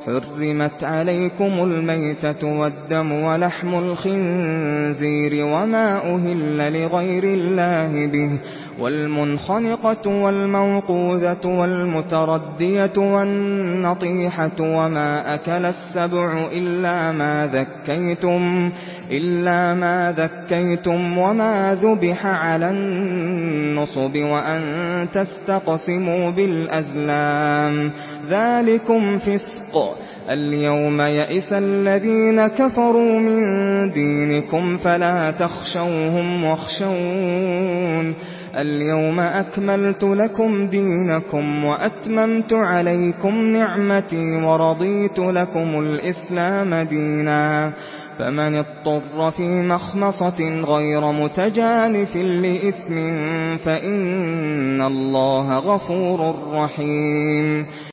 حُرِّمَتْ عَلَيْكُمُ الْمَيْتَةُ وَالدَّمُ وَلَحْمُ الْخِنزِيرِ وَمَا أُهِلَّ لِغَيْرِ اللَّهِ بِهِ وَالْمُنْخَنِقَةُ وَالْمَوْقُوذَةُ وَالْمُتَرَدِّيَةُ وَالنَّطِيحَةُ وَمَا أَكَلَ السَّبُعُ إِلَّا مَا ذَكَّيْتُمْ وَمَا ذُبِحَ عَلَى النُّصُبِ وَأَن تَسْتَقْسِمُوا بِالْأَزْلَامِ ۚ ذَلِكُمْ فِسْقٌ. الْيَوْمَ يَئِسَ الَّذِينَ كَفَرُوا مِن دِينِكُمْ فَلَا تَخْشَوْهُمْ وَاخْشَوْنِ الْيَوْمَ أَكْمَلْتُ لَكُمْ دِينَكُمْ وَأَتْمَمْتُ عَلَيْكُمْ نِعْمَتِي وَرَضِيتُ لَكُمُ الْإِسْلَامَ دِينًا. فَمَنِ اضْطُرَّ فِي مَخْمَصَةٍ غَيْرَ مُتَجَانِفٍ لِّإِثْمٍ فَإِنَّ اللَّهَ غَفُورٌ رَّحِيمٌ.